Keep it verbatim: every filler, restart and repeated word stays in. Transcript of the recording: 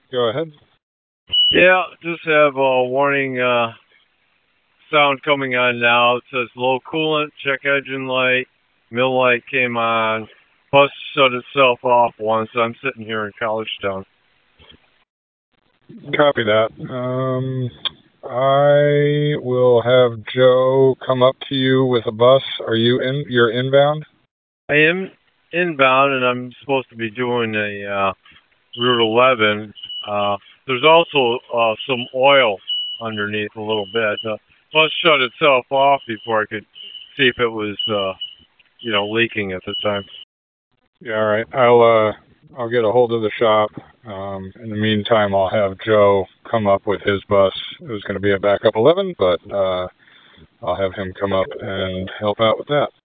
Go ahead. Yeah, just have a warning uh, sound coming on now. It says low coolant, check engine light, mill light came on, bus shut itself off once. I'm sitting here in College Town. Copy that. Um, I will have Joe come up to you with a bus. Are you in? You're inbound? I am inbound, and I'm supposed to be doing a uh, Route eleven. Uh, there's also uh, some oil underneath a little bit. The bus shut itself off before I could see if it was, uh, you know, leaking at the time. Yeah, all right. I'll uh I'll get a hold of the shop. Um, in the meantime, I'll have Joe come up with his bus. It was going to be a backup eleven, but uh, I'll have him come up and help out with that.